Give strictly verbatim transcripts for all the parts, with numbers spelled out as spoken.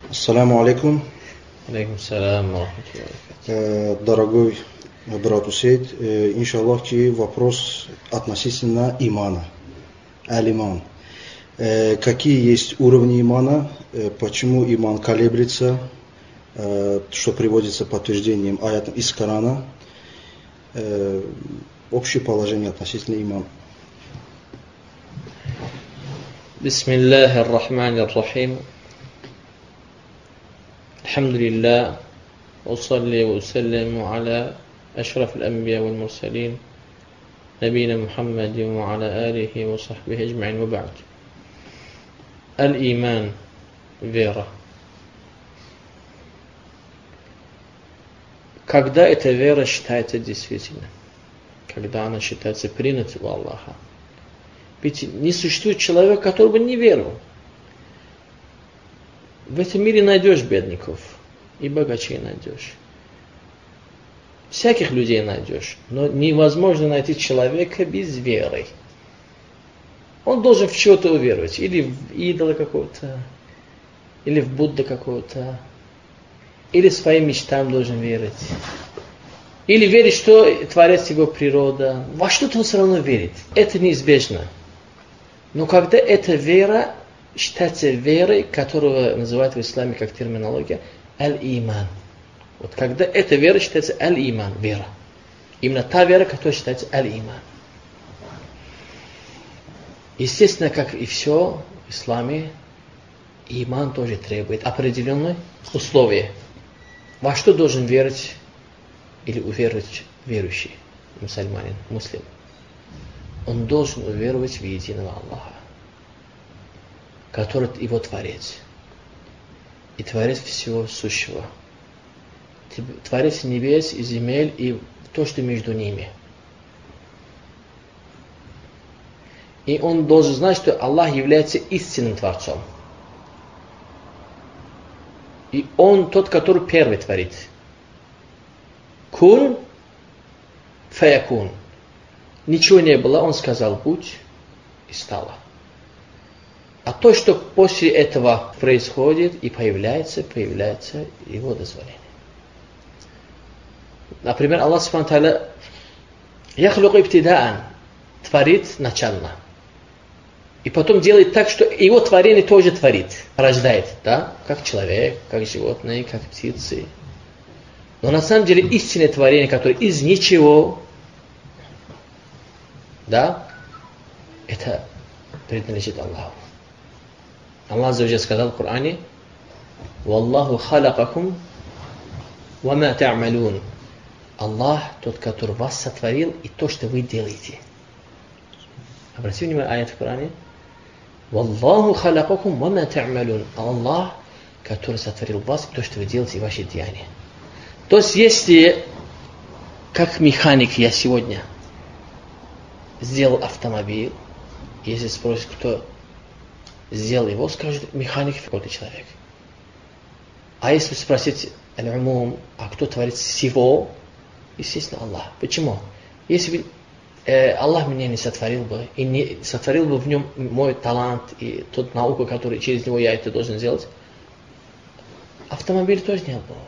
Ассаламу алейкум. Алейкум салям ва рахматуллахи. Дорогой брат Усейд, иншаллах, вопрос относительно имана. Аль-иман. Какие есть уровни имана, почему иман колеблется, что приводится подтверждением аятом из Корана, общее положение относительно имана. Бисмиллахи ар-рахмани ар-рахим. Алхамдулиллах. Усалли ва усаллиму аля ашраф аль-анбия валь мурсалин. Набийна Мухаммадин ва аля алихи ва сахбихи аджмаин ва ба'д. Аль-иман. Вера. Когда эта вера считается действительно? Когда она считается принятой у Аллаха? Ведь не существует человека, который бы не верил. В этом мире найдешь бедников, и богачей найдешь. Всяких людей найдешь, но невозможно найти человека без веры. Он должен в что-то уверовать, или в идола какого-то, или в Будда какого-то, или своим мечтам должен верить. Или верить, что творец его природа. Во что-то он все равно верит. Это неизбежно. Но когда эта вера считается верой, которую называют в исламе как терминология аль-иман. Вот когда эта вера считается аль-иман, вера. Именно та вера, которая считается аль-иман. Естественно, как и все в исламе, иман тоже требует определенные условия. Во что должен верить или уверовать верующий, мусульманин, муслим? Он должен уверовать в единого Аллаха, который его Творец, и Творец всего сущего, Творец небес и земель и то, что между ними. И он должен знать, что Аллах является истинным Творцом. И Он тот, который первый творит. Кун фаякун. Ничего не было, Он сказал будь, и стало. А то, что после этого происходит и появляется, появляется Его дозволение. Например, Аллах Субхану Тааля яхлуку ибтидаан, творит начально. И потом делает так, что Его творение тоже творит, рождает, да? Как человек, как животные, как птицы. Но на самом деле истинное творение, которое из ничего, да, это принадлежит Аллаху. Аллах Азза ва Джалля сказал в Коране: «Валлаху халакакум ва ма та'малун». Аллах тот, который вас сотворил, и то, что вы делаете. Обратите внимание, аят в Коране. «Валлаху халакакум ва ма та'малун». Аллах, который сотворил вас, и то, что вы делаете, и ваши деяния. То есть, если, как механик я сегодня сделал автомобиль, если спросят, кто сделал его, скажет механик, какой-то человек. А если спросить аль-умум, а кто творит всего, естественно, Аллах. Почему? Если бы э, Аллах меня не сотворил бы, и не сотворил бы в нем мой талант и тот науку, который через него я это должен сделать, автомобиль тоже не было.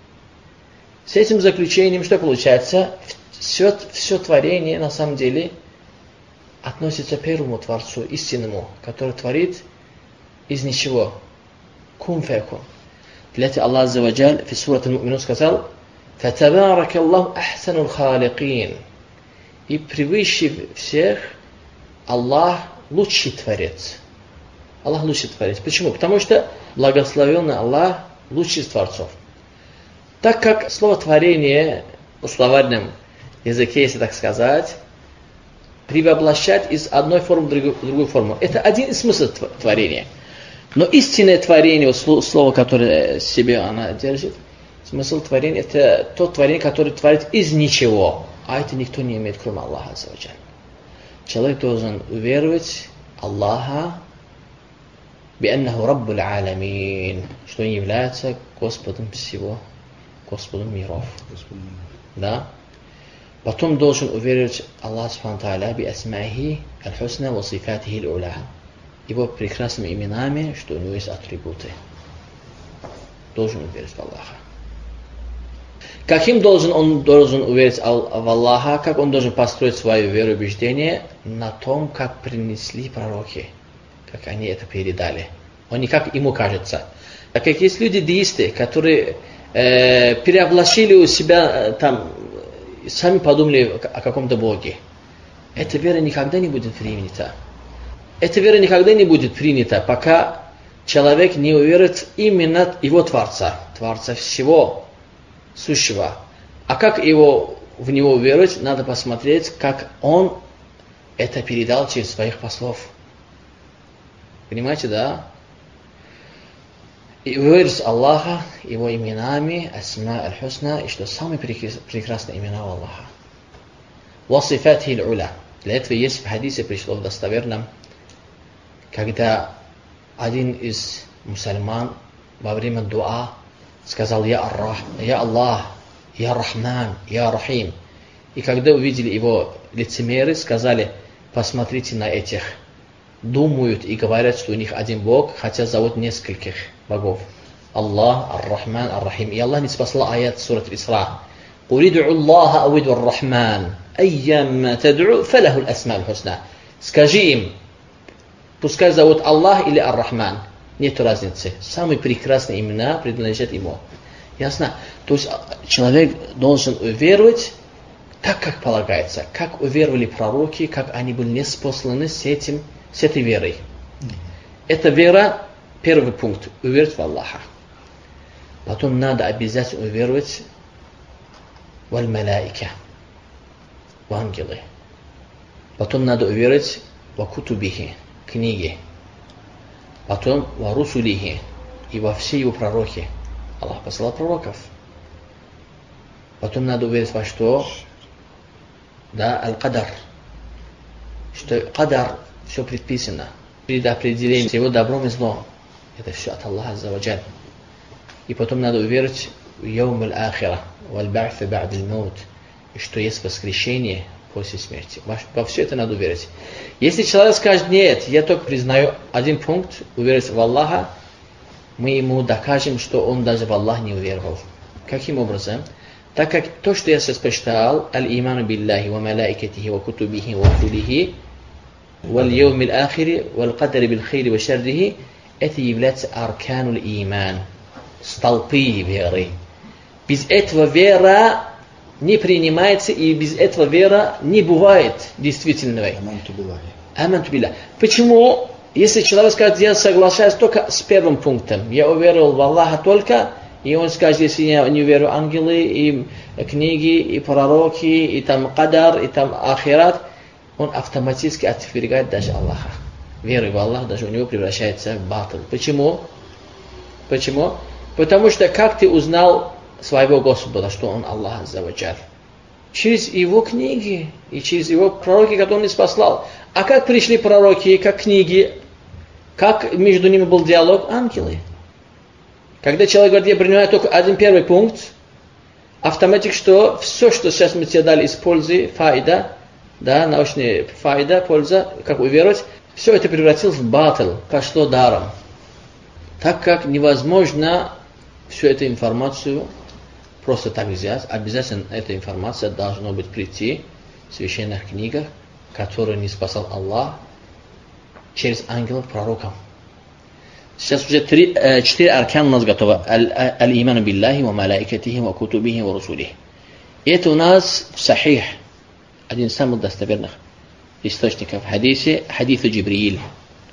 С этим заключением что получается? Все, все творение на самом деле относится к первому Творцу, истинному, который творит из ничего. Кун фаякун. Для этого Аллах Азза ва Джалля в суре Аль-Му'минун сказал: «Фатабарака Аллаху ахсанул халикин». И превыше всех Аллах лучший Творец. Аллах лучший Творец. Почему? Потому что благословенный Аллах лучший из Творцов. Так как слово творение в словарном языке, если так сказать, превоплощать из одной формы в другую, в другую форму. Это один из смыслов творения. Но истинное творение, слово, которое в себе она держит, смысл творения, это то творение, которое творит из ничего. А это никто не имеет, кроме Аллаха Азза ва Джалля. Человек должен уверовать Аллаха, бианнаху раббуль аламин, что он является Господом всего, Господом миров. Да? Потом должен уверовать Аллах Субхану Тааля би асмаихи аль-хусна ва сифатихи аль-уля, его прекрасными именами, что у него есть атрибуты. должен уверовать в Аллаха. Каким должен он должен уверовать в Аллаха, как он должен построить свое вероубеждение? На том, как принесли пророки, как они это передали. Он не как ему кажется. Так как есть люди деисты, которые э, переоблачили у себя, э, там, сами подумали о каком-то Боге. Эта вера никогда не будет принята. Эта вера никогда не будет принята, пока человек не уверует именно его Творца, Творца всего сущего. А как его, в него уверовать, надо посмотреть, как он это передал через своих послов. Понимаете, да? И уверовать в Аллаха, его именами, асма аль-хусна, и что самые прекрасные имена у Аллаха. Васифатхи аль-уля. Для этого есть в хадисе, пришло в достоверном, когда один из мусульман во время дуа сказал «Я Аллах, Я Аллах, Я Рахман, Я Рахим». И когда увидели его лицемеры, сказали «Посмотрите на этих». Думают и говорят, что у них один Бог, хотя зовут нескольких богов. Аллах, Ар-Рахман, Ар-Рахим. И Аллах не спасла аят сурат Исра. «Уриду'у Аллаха авиду Ар-Рахман, айямма тад'у, фалаху аль-асма аль-хусна». Скажи им, пускай зовут Аллах или Ар-Рахман. Нет разницы. Самые прекрасные имена принадлежат ему. Ясно? То есть человек должен уверовать так, как полагается. Как уверовали пророки, как они были неспосланы с, этим, с этой верой. Эта вера, первый пункт, уверовать в Аллаха. Потом надо обязательно уверовать в аль-малаика, в ангелы. Потом надо уверовать в кутубихи, книги. Потом в русулихи, и во все его пророки. Аллах послал пророков. Потом надо уверовать во что? Да, аль-кадар. Что кадар, все предписано. Предопределение всего добром и злом. Это все от Аллаха азза ва джаль. И потом надо уверовать в яум аль-ахира, в аль-ба'ф ба'д аль-маут. И что есть воскрешение после смерти. Во все это надо уверовать. Если человек скажет, нет, я только признаю один пункт, уверовать в Аллаха, мы ему докажем, что он даже в Аллах не уверовал. Каким образом? Так как то, что я сейчас прочитал, аль-иману биллахи ва малаикатихи ва кутубихи ва русулихи вал яум аль-ахири вал кадари бил хейри ва шаррихи, это является аркануль иман, столпы веры. Без этого вера не принимается, и без этого вера не бывает действительной. Аманту билlah. Почему? Если человек скажет, я соглашаюсь только с первым пунктом, я уверовал в Аллаха только, и он скажет, если я не уверую в ангелы, и книги, и пророки, и там кадар, и там ахират, он автоматически отвергает даже Аллаха. Вера в Аллаха даже у него превращается в батл. Почему? Почему? Потому что как ты узнал своего Господа, что он Аллах азза ва джаль? Через его книги и через его пророки, которые он не спаслал. А как пришли пророки, как книги, как между ними был диалог? Ангелы. Когда человек говорит, я принимаю только один первый пункт, автоматически что все, что сейчас мы тебе дали из пользы, файда, да, научная файда, польза, как уверовать, все это превратилось в батл, пошло даром. Так как невозможно всю эту информацию просто так взять, обязательно эта информация должна быть прийти в священных книгах, которые не спасал Аллах, через ангелов пророков. Сейчас уже три, э, четыре аркана у нас готово. Аль-иману биллахи ва малаикатихи ва кутубихи ва русулихи. И это у нас в сахих, один из самых достоверных источников. В хадисе, хадису Джибриль.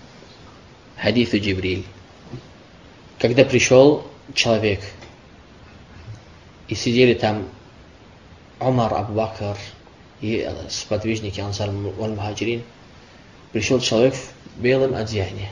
Хадису Джибриль. Когда пришел человек, и сидели там Умар, Абу Бакр и сподвижники Ансар валь Мухаджирин, пришел человек в белом одеянии.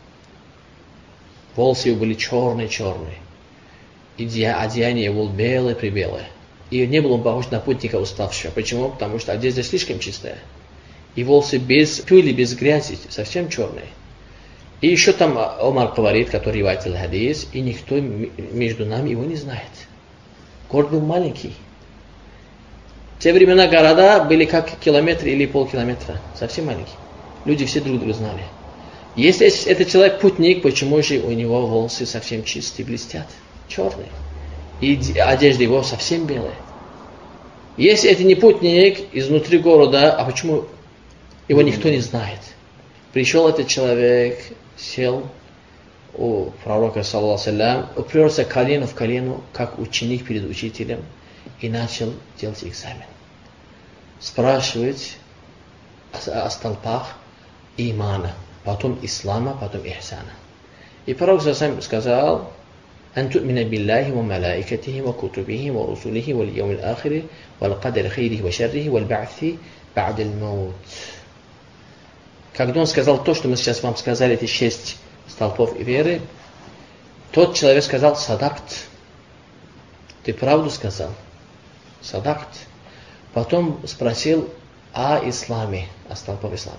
Волосы его были черные-черные. И одеяние его было белое-прибелое. И не был он похож на путника уставшего. Почему? Потому что одежда слишком чистая. И волосы без пыли, без грязи, совсем черные. И еще там Умар говорит, который ривает аль-хадис, и никто между нами его не знает. Город был маленький. В те времена города были как километр или полкилометра. Совсем маленькие. Люди все друг друга знали. Если этот человек путник, почему же у него волосы совсем чистые, блестят? черный. И одежда его совсем белая. Если это не путник изнутри города, а почему его никто не знает? Пришел этот человек, сел у пророка, саллаллаху алейхи, уперся колено в колено, как ученик перед учителем, и начал делать экзамен. Спрашивать о, о столпах имана, потом ислама, потом ихсана. И пророк сам сказал: أن تؤمن بالله وملائكته وكتبه ورسله واليوم الآخر والقدر خيره وشره والبعث بعد الموت. Когда он сказал то, что мы сейчас вам сказали, эти шесть столпов веры, тот человек сказал: садакт. Ты правду сказал? Садакт. Потом спросил о исламе, о столпах ислама.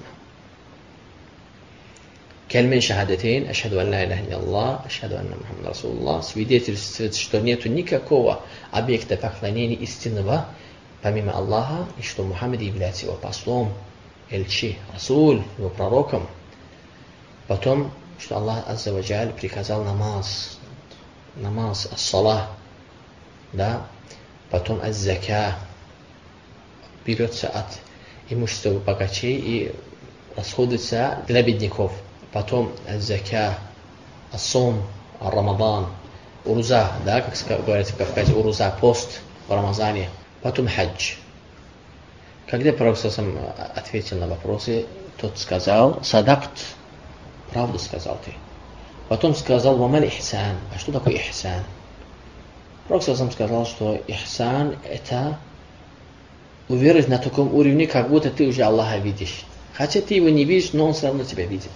Кельмен шахадатейн, ашхаду ан ла илляха илляллах, ашхаду анна Мухаммад Расулуллах, свидетельствует, что нету никакого объекта поклонения истинного, помимо Аллаха, и что Мухаммад является его послом, эльчи, расуль, его пророком. Потом, что Аллах азза ва джаль приказал намаз, намаз, ас-салах, да, потом аз-зака, берется от имущества богачей и расходуется для бедняков. Потом аз-зака, ас-сом, ар-рамадан, уруза, да, как говорится в Кавказе, уруза, пост в Рамазане. Потом хадж. Когда пророк сам ответил на вопросы, тот сказал: садакт, правду сказал ты. Потом сказал: вамаль ихсан. А что такое ихсан? Пророк сам сказал, что ихсан это уверовать на таком уровне, как будто ты уже Аллаха видишь. Хотя ты его не видишь, но он все равно тебя видит.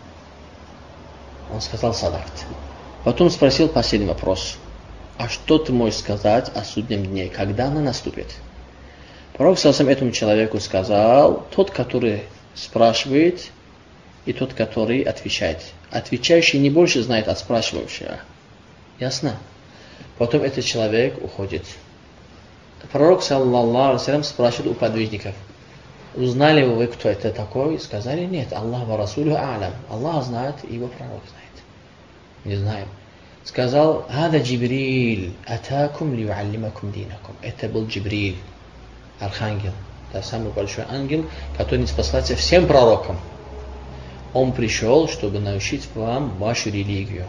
Он сказал: садакт. Потом спросил последний вопрос: а что ты можешь сказать о суднем дне, когда она наступит? Пророк сам этому человеку сказал: тот, который спрашивает, и тот, который отвечает. Отвечающий не больше знает от спрашивающего. Ясно? Потом этот человек уходит. Пророк, саллаллаху алейхи, спрашивает у подвижников: узнали вы, кто это такой? Сказали: нет, Аллах ва расулю а'лам. Аллах знает, и его пророк знает. Не знаем. Сказал: «Хада Джибриль, атакум ли юаллимакум динакум». Это был Джибриль, архангел, да, самый большой ангел, который спасался всем пророкам. Он пришел, чтобы научить вам вашу религию.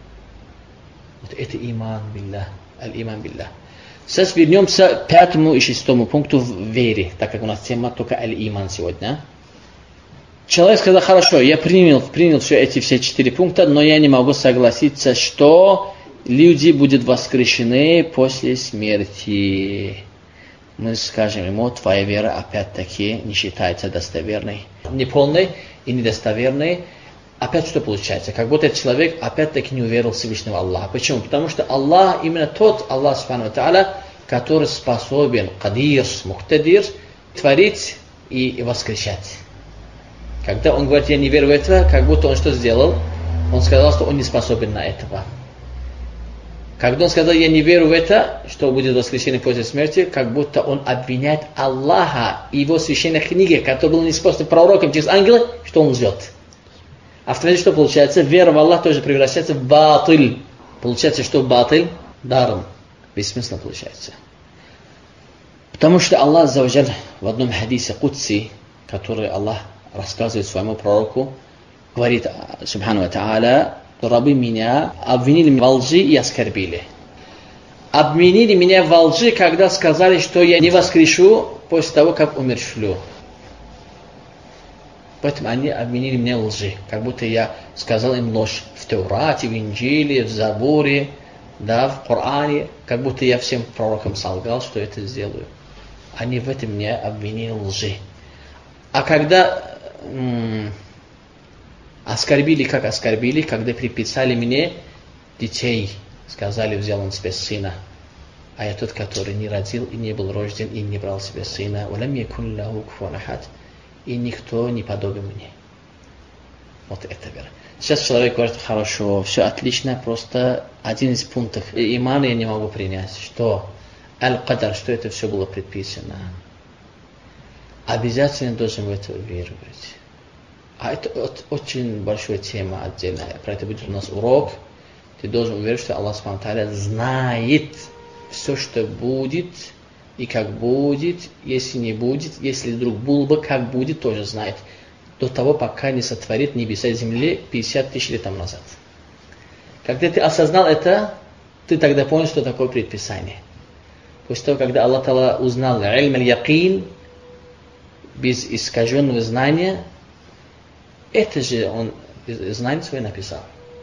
Вот это иман билля, аль-иман билля. Сейчас вернемся к пятому и шестому пункту в вере, так как у нас тема только аль-иман сегодня. Человек сказал: хорошо, я принял, принял все эти все четыре пункта, но я не могу согласиться, что люди будут воскрешены после смерти. Мы скажем ему: твоя вера опять-таки не считается достоверной, неполной и недостоверной. Опять что получается? Как будто этот человек опять-таки не уверовал в Всевышнего Аллаха. Почему? Потому что Аллах именно тот Аллах, субхану ва тааля, который способен, кадир, мухтадир, творить и воскрешать. Когда он говорит: я не верю в это, как будто он что сделал? Он сказал, что он не способен на этого. Когда он сказал: я не верю в это, что будет воскрешение после смерти, как будто он обвиняет Аллаха и его священной книге, которая была неспособна пророком через ангела, что он лжет. А в третьем что получается? Вера в Аллах тоже превращается в батыль. Получается, что батыль даром. Бессмысленно получается. Потому что Аллах азза ва джаль в одном хадисе кудси, который Аллах рассказывает своему пророку, говорит, субхану ва тааля: рабы меня обвинили во лжи и оскорбили. Обвинили меня во лжи, когда сказали, что я не воскрешу после того, как умершлю. Поэтому они обвинили меня в лжи, как будто я сказал им ложь в Таурате, в Инджиле, в Забуре, да, в Коране, как будто я всем пророкам солгал, что это сделаю. Они в этом меня обвинили в лжи. А когда м- оскорбили, как оскорбили, когда приписали мне детей, сказали: взял он себе сына, а я тот, который не родил и не был рожден и не брал себе сына, валям якун лаху куфуан ахад, и никто не подобен мне. Вот это вера. Сейчас человек говорит: хорошо, все отлично, просто один из пунктов имана я не могу принять, что аль-кадар, что это все было предписано. Обязательно должен в это веровать. А это очень большая тема отдельная. Про это будет у нас урок. ты должен уверить, что Аллах Субхану ва Тааля знает все, что будет и как будет, если не будет, если вдруг было бы, как будет, тоже знает. До того, пока не сотворит небеса и земли пятьдесят тысяч лет тому назад. Когда ты осознал это, ты тогда понял, что такое предписание. После того, когда Аллах Та'ала узнал илм аль-якин, без искаженного знания, это же он знание свое написал.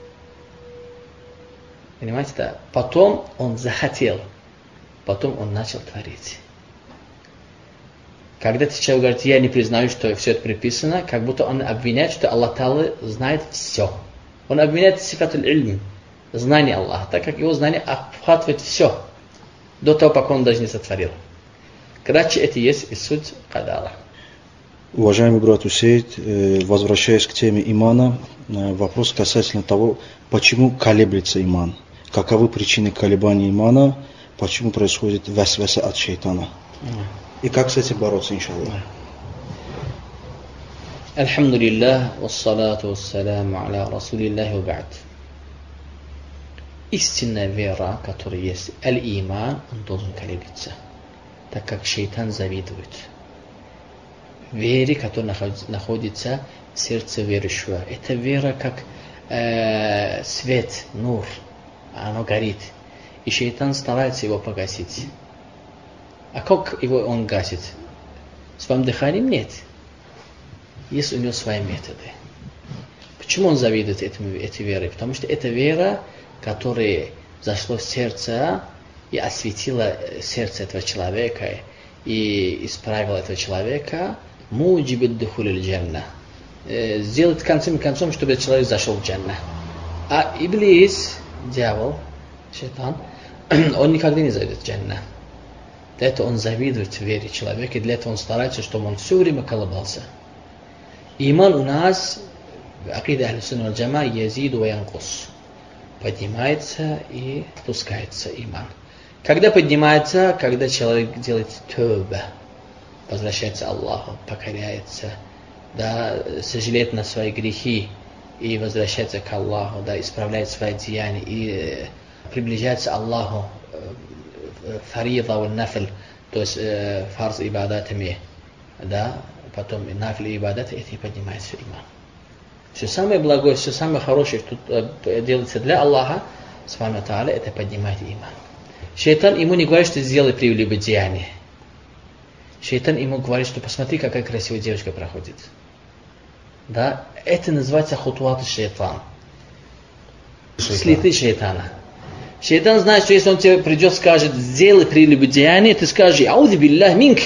Понимаете, да? Потом он захотел, потом он начал творить. Когда человек говорит, я не признаю, что все это приписано, как будто он обвиняет, что Аллах Та'ала знает все. Он обвиняет сифатуль ильм, знание Аллаха, так как его знание обхватывает все, до того, пока он даже не сотворил. Короче, это есть и суть кадара. Уважаемый брат Усейд, возвращаясь к теме имана, вопрос касательно того, почему колеблется иман. Каковы причины колебания имана, почему происходит васваса от шайтана. И как с этим бороться, иншаллах. Альхамдулиллах, вассалату вассаляму аля расулиллахи ва ба'д. Истинная вера, которая есть, аль-иман, он должен колеблиться, так как шайтан завидует вере, которая находится в сердце верующего. Это вера как э, свет, нур, оно горит. И шайтан старается его погасить. А как его он гасит? Своим дыханием? Нет. Есть у него свои методы. Почему он завидует этому, этой вере? Потому что это вера, которая зашла в сердце и осветила сердце этого человека и исправила этого человека, муджиб духуль джанна, сделать концом концом, чтобы человек зашел в джанна. А Иблис, дьявол, шайтан, он никогда не зайдет в джанна. Для этого он завидует вере человека, и для этого он старается, чтобы он все время колебался. Иман у нас, акида ахлю-сунна валь джамаа, язиду ва янкус. Поднимается и спускается иман. Когда поднимается, когда человек делает тауба, возвращается к Аллаху, покоряется, да, сожалеет на свои грехи и возвращается к Аллаху, да, исправляет свои деяния и приближается к Аллаху, фарида ва нафл, то есть э, фарз ибадатами, да, потом нафл и ибадаты, это и поднимается иман. Все самое благое, все самое хорошее, что э, делается для Аллаха, Субхану Тааля, это поднимает иман. Шайтан ему не говорит, что сделай прелюбодеяние. Шайтан ему говорит, что посмотри, какая красивая девочка проходит. Да, это называется хутуат шайтан. Слиты шайтана. Шайтан знает, что если он тебе придет и скажет, сделай прелюбодеяние, ты скажешь, ауду биллах минк.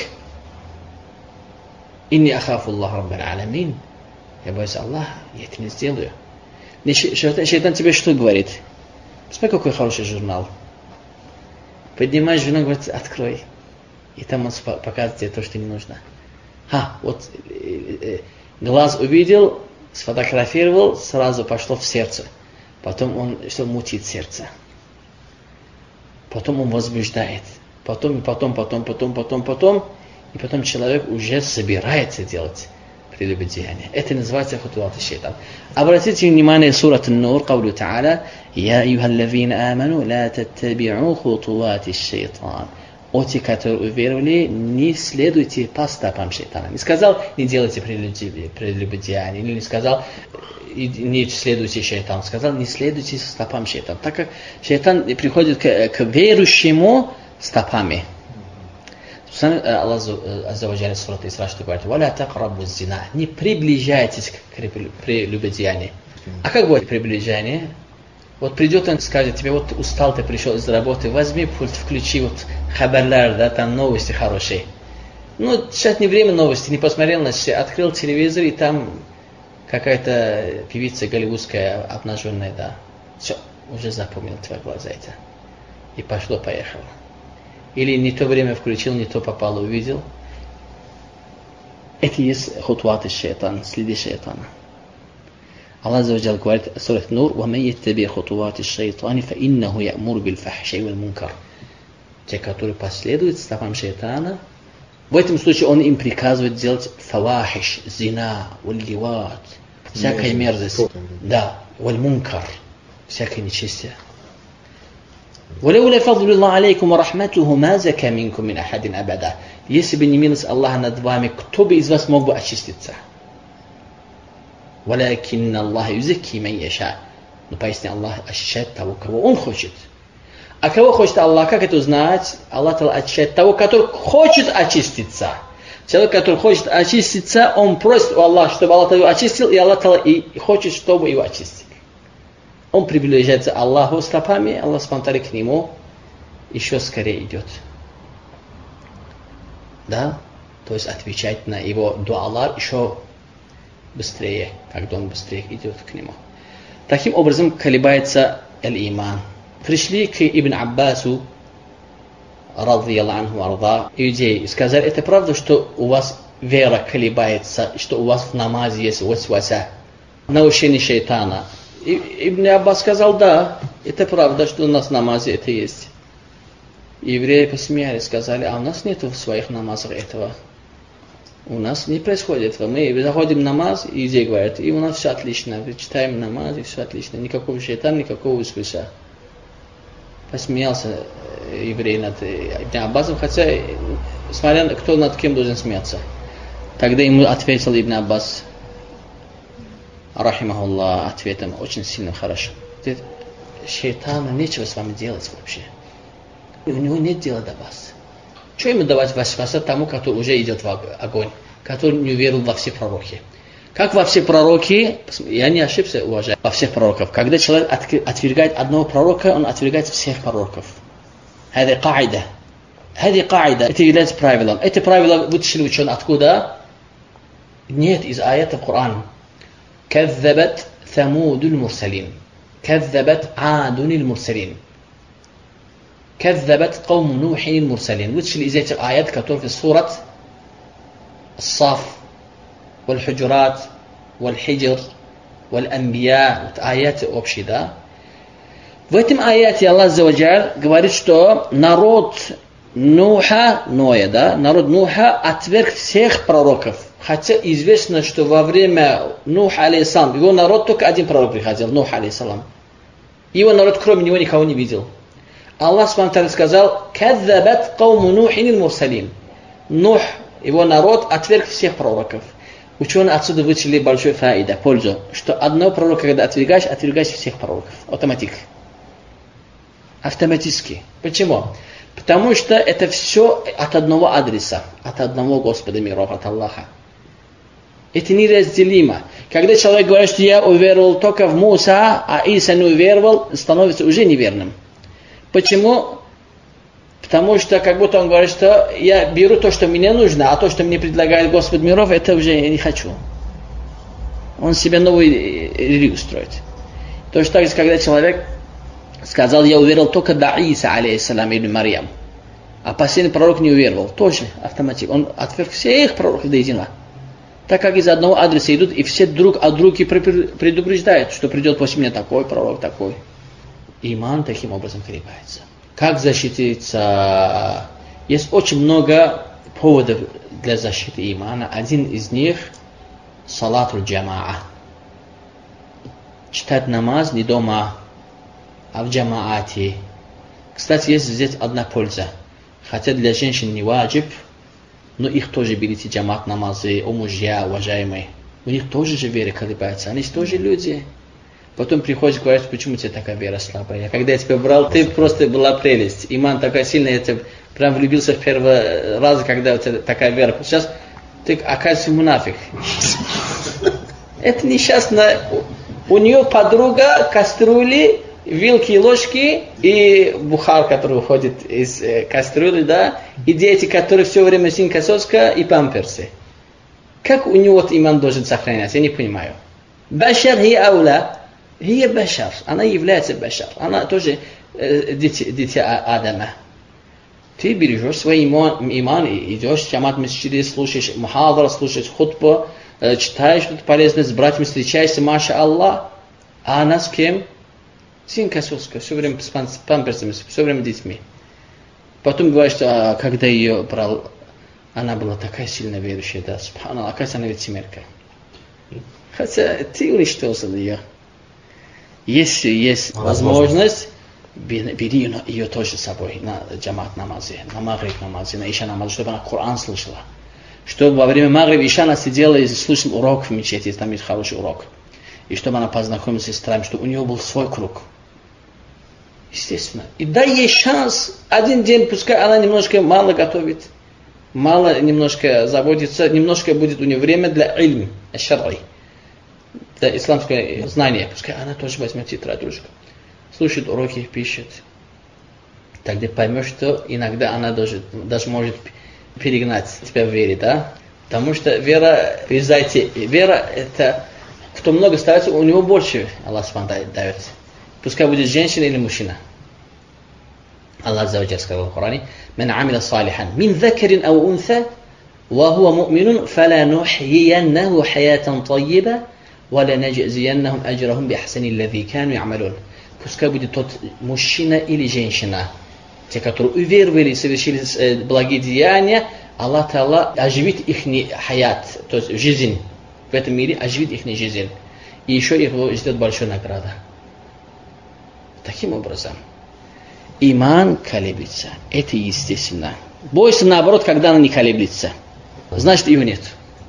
Инни ахафу Аллах раббаль аламин. Я боюсь Аллаха, я это не сделаю. Шайтан, шайтан тебе что говорит? Посмотри, какой хороший журнал. Поднимаешь журнал, говорит, открой. И там он показывает тебе то, что не нужно. Ха, вот э, э, глаз увидел, сфотографировал, сразу пошло в сердце. Потом он что мутит сердце. Потом он возбуждает. Потом, и потом, потом, потом, потом, потом. И потом человек уже собирается делать прелюбодеяние. Это называется хутуат шайтан. Обратите внимание, сурат Ан-Нур, кавлю Та'аля, «Я айюхаллазина аману, ла таттаби'у хутуат шайтан». О те, которые уверовали, не следуйте по стопам шайтана. Не сказал, не делайте прелюбодеяние, или не сказал, не следуйте шайтану. Сказал, не следуйте стопам шайтана. Так как шайтан приходит к, к верующему стопами. Аллах Азза ва Джалля сурат Исра что говорит: «Валя тaqrabu зина». Не приближайтесь к прелюбодеянию. А как будет приближение? Вот придет он и скажет тебе, вот устал, ты пришел из работы, возьми пульт, включи вот хабарлар, да, там новости хорошие. Ну, сейчас не время новости, не посмотрел на все, открыл телевизор, и там какая-то певица голливудская, обнаженная, да. Все, уже запомнил твои глаза это. И пошло-поехало. Или не то время включил, не то попало, увидел. Это и есть хутуат шайтан, следы шайтана. Аллах Азза ва Джалля говорит в суре Нур: «Ва ман яттаби хутуат шайтани, фа иннаху я'муру бил фахши валь мункар». Те, которые последуют стопам шайтана, в этом случае он им приказывает делать фавахиш, зина, валь-ливат, всякая мерзость. Да, валь мункар. всякое нечестие. وَلَوْلَا فَضْلُ اللَّهِ عَلَيْكُمْ وَرَحْمَتُهُ مَا زَكَى مِنْكُمْ مِنْ أَحَدٍ أَبَدًا. Если бы не милость Аллаха над вами, кто бы из вас мог бы очиститься? وَلَكِنَّ اللَّهَ يُزَكِّي مَنْ يَشَاءُ. Но поясняет, Аллах очищает того, кого Он хочет. А кого хочет Аллах, как это узнать? Аллах очищает того, который хочет очиститься. Человек, который хочет очиститься, он просит у Аллаха, чтобы Аллах его очистил, и Аллах и хочет, чтобы его очистил. Он приближается к Аллаху стопами, Аллах спонтанно к нему еще скорее идет. Да? То есть отвечать на его дуалар еще быстрее, когда он быстрее идет к нему. Таким образом колебается аль-иман. Пришли к Ибн Аббасу, радияллаху анху арда, иудеи, и сказали, это правда, что у вас вера колебается, что у вас в намазе есть васваса, научение шайтана? И Ибн Аббас сказал, да, это правда, что у нас в намазе это есть. И евреи посмеялись, сказали, а у нас нет в своих намазах этого. У нас не происходит этого. Мы заходим в намаз, и иудеи говорят, и у нас все отлично, мы читаем намаз, и все отлично. Никакого шайтана, никакого васваса. Посмеялся еврей над Ибн Аббасом, хотя, смотря кто над кем должен смеяться. Тогда ему ответил Ибн Аббас, рахимахуллах, ответом очень сильно хорошо. Шайтану нечего с вами делать вообще. У него нет дела до вас. Что ему давать васваса тому, который уже идет в огонь, который не уверовал во все пророки? Как во все пророки, я не ошибся, уважаю, во всех пророков. Когда человек отвергает одного пророка, он отвергает всех пророков. Это каида. Это каида. Это является правилом. Это правило вытащили ученые откуда? Нет, из аята Корана. كذبت ثمود المرسلين كذبت عاد المرسلين كذبت قوم نوح المرسلين. вытащили из этих аят, которые в сурат الصاف والحجرات والحجر والأنبياء, аяты общие, да? В этом аяте Аллах Азза ва Джаль говорит, что народ Нуха, Ноя, да, народ Нуха отверг всех пророков. Хотя известно, что во время Нуха, алейхиссалам, его народ только один пророк приходил, Нух, алейхиссалам. Его народ, кроме него, никого не видел. Аллах Субхану сказал, «Кадзабат кауму Нухин аль-Мурсалин». Нух, его народ, отверг всех пророков. Ученые отсюда вычли большой фаида, пользу, что одного пророка, когда отвергаешь, отвергаешь всех пророков. Автоматик. Автоматически. Почему? Потому что это все от одного адреса, от одного Господа миров, от Аллаха. Это неразделимо. Когда человек говорит, что я уверовал только в Муса, а Иса не уверовал, становится уже неверным. Почему? Потому что как будто он говорит, что я беру то, что мне нужно, а то, что мне предлагает Господь миров, это уже я не хочу. Он себе новую религию строит. То же так, когда человек сказал, я уверовал только до Иса, алейхиссалам, или Марьям, а последний пророк не уверовал, тоже автоматик. Он отверг всех пророков до единого. Так как из одного адреса идут, и все друг от друга предупреждают, что придет после меня такой пророк, такой. Иман таким образом колебается. Как защититься? Есть очень много поводов для защиты имана. Один из них – салатуль джамаа. Читать намаз не дома, а в джамаате. Кстати, есть здесь одна польза. Хотя для женщин не ваджиб, но их тоже берите джамаат намазы, о мужья, уважаемые. У них тоже же вера колебается, они тоже люди. Потом приходишь и говоришь, почему у тебя такая вера слабая. Когда я тебя брал, ты просто была прелесть. Иман такой сильный, я тебя прям влюбился в первый раз, когда у тебя такая вера. Сейчас ты оказывается мунафик. Это несчастно. У нее подруга, кастрюли, вилки и ложки, и бухар, который уходит из э, кастрюли, да, и дети, которые все время синька соска, и памперсы. Как у него вот иман должен сохраняться, я не понимаю. Башар хи аула, хи башар, она является башар, она тоже э, дитя, дитя Адама. Ты бережешь свой иман, иман и идешь в джамат мисчиди, слушаешь мухадра, слушаешь хутбу, э, читаешь что-то полезное, с братьями встречаешься, маша Аллах, а она с кем? Синька соска, все время с памперсами, все время детьми. Потом говорит, что а, когда ее брал, она была такая сильно верующая, да, субханаллах, оказывается, она лицемерка. Хотя ты уничтожил ее. Если есть возможность, бери ее тоже с собой на джамат намазе, на магриб намазе, на иша намазе, чтобы она Коран слышала. Чтобы во время магриб иша она сидела и слушала урок в мечети, если там есть хороший урок. И чтобы она познакомилась с сестрами, чтобы у нее был свой круг. Естественно. И дай ей шанс. Один день, пускай она немножко мало готовит, мало немножко заботится, немножко будет у нее время для ильм, шар'и, для исламского знания. Пускай она тоже возьмет тетрадь, ручку, слушает уроки, пишет. Тогда поймешь, что иногда она даже, даже может перегнать тебя в вере, да? Потому что вера, признайте, вера это, кто много старается, у него больше Аллах дает. Пускай будет женщина или мужчина. Аллах Аззаваджаль сказал в Коране: «Ман амиля салихан мин закарин ау унса, ва хуа му'минун, фала нухйияннаху хаятан тайиба, ва ла наджзияннахум аджрахум би ахсани аллази кану я'малун». Пускай будет тот мужчина или женщина, те, которые уверовали, совершили благие деяния, Аллах Та'ала оживит их хаят, то есть жизнь в этом мире, оживит их жизнь. И еще их ждет большая награда. Таким образом, иман колеблется. Это естественно. Бойся наоборот, когда она не колеблется. Значит, его нет.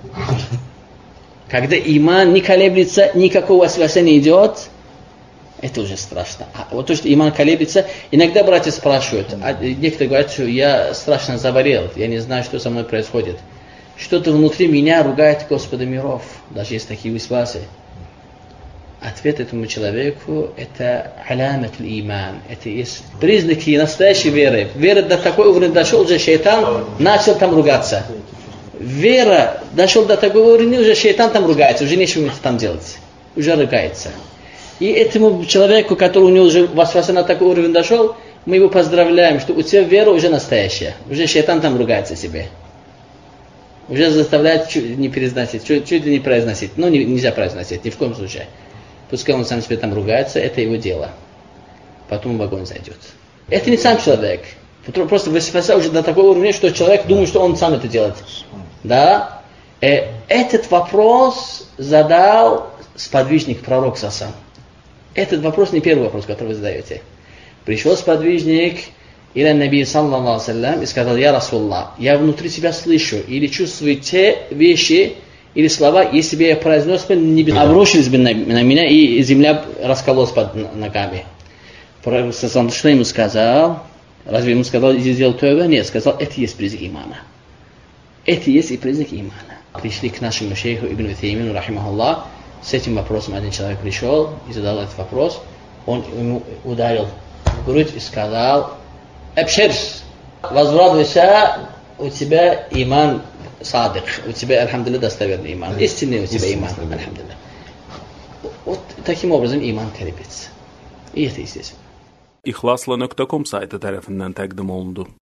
Когда иман не колеблется, никакого освящения не идет, это уже страшно. А вот то, что иман колеблется, иногда братья спрашивают, а некоторые говорят, что я страшно заболел, я не знаю, что со мной происходит. Что-то внутри меня ругает Господа миров. Даже есть такие высвасы. Ответ этому человеку – это алямат иман. Это есть признаки настоящей веры. Вера до такой уровня дошел, уже шайтан начал там ругаться. Вера дошел до такого уровня, уже шайтан там ругается, уже нечего там делать. Уже ругается. И этому человеку, который у него уже васваса на такой уровень дошел, мы его поздравляем, что у тебя вера уже настоящая. Уже шайтан там ругается себе. Уже заставляет не перезносить, чуть ли не произносить. Ну, не, нельзя произносить, ни в коем случае. Пускай он сам себе там ругается, это его дело. Потом в огонь зайдет. Это не сам человек. Просто высваса уже до такого уровня, что человек думает, что он сам это делает. Да? Э, этот вопрос задал сподвижник, пророк сам. Этот вопрос не первый вопрос, который вы задаете. Пришел сподвижник иля наби саллаллаху саллям и сказал: я Расулаллах, я внутри себя слышу или чувствую те вещи или слова, если бы я произнес, небеса обрушились бы на, на меня, и земля раскололась под ногами. Пророк что ему сказал? Разве ему сказал, иди сделай тойба? Нет, сказал, это есть признак имана. Это есть и признак имана. Пришли к нашему шейху Ибн Утеймину, рахимахуллах, с этим вопросом один человек пришел и задал этот вопрос. Он ему ударил в грудь и сказал: «Абшир, возрадуйся, у тебя иман садык, у тебя, альхамдулилля, достоверный иман, истинный у тебя иман, альхамдулилля». Вот таким образом иман колеблется. И это естественно. İhlasla nokta com saytı tarafından təqdim olundu.